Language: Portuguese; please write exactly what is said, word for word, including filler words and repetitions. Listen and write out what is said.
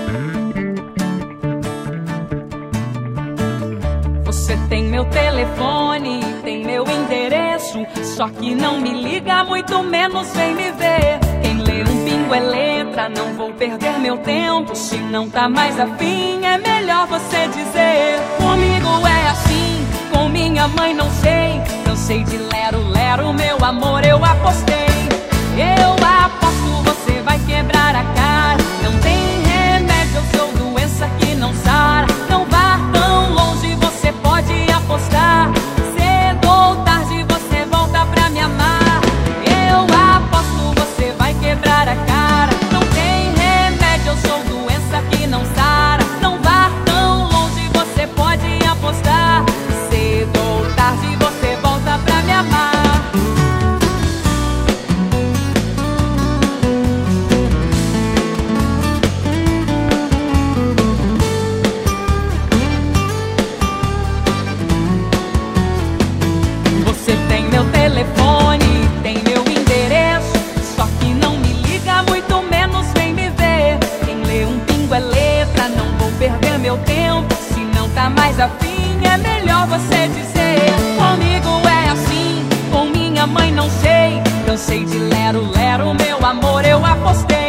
Você tem meu telefone, tem meu endereço, só que não me liga, muito menos vem me ver. Quem lê um pingo é letra, não vou perder meu tempo. Se não tá mais afim, é melhor você dizer. Comigo é assim, com minha mãe não sei. Cansei de lero, lero, meu amor, eu apostei. Eu aposto, você vai quebrar a cara. Não tem remédio, eu sou doença que não sara. Não vá tão longe, você pode apostar. Cedo ou tarde você volta pra me amar. Eu aposto, você vai quebrar a cara. Não tem remédio, eu sou doença que não sara. Não vá tão longe, você pode apostar. Cedo ou tarde você volta pra me amar. Você tem meu telefone, tem meu endereço, só que não me liga, muito menos vem me ver. Quem lê um pingo é letra, não vou perder meu tempo. Se não tá mais afim, é melhor você dizer. Comigo é assim, com minha mãe não sei. Cansei de lero, lero, meu amor, eu apostei.